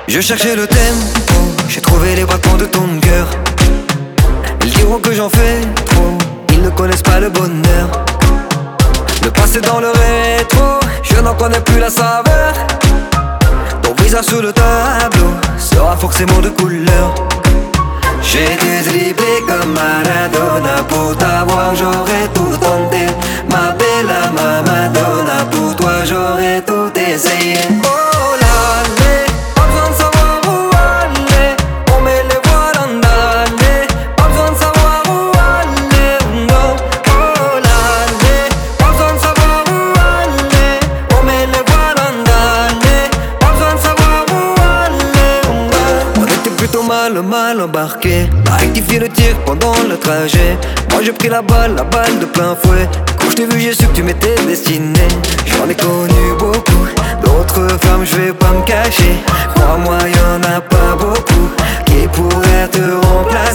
Je cherchais le tempo, j'ai trouvé les battements de ton cœur. Ils diront que j'en fais trop, ils ne connaissent pas le bonheur. Le passé dans le rétro, je n'en connais plus la saveur. Ton visage sur le tableau sera forcément de couleur. J'ai dû dribbler comme Maradona. Pour t'avoir j'aurais tout tenté. Ma bella, ma Madonna. Pour toi j'aurais tout essayé. Oh là là, pas besoin de savoir où aller. On met les voiles en aller. Pas besoin de savoir où aller, non. Oh là là, pas besoin de savoir où aller. On met les voiles en aller. Pas besoin de savoir où aller, non. On était plutôt mal embarqué. A rectifié le tir pendant le trajet. Moi j'ai pris la balle de plein fouet. Quand je t'ai vu j'ai su que tu m'étais destiné. J'en ai connu beaucoup, d'autres femmes je vais pas me cacher. Crois-moi y'en a pas beaucoup qui pourraient te remplacer.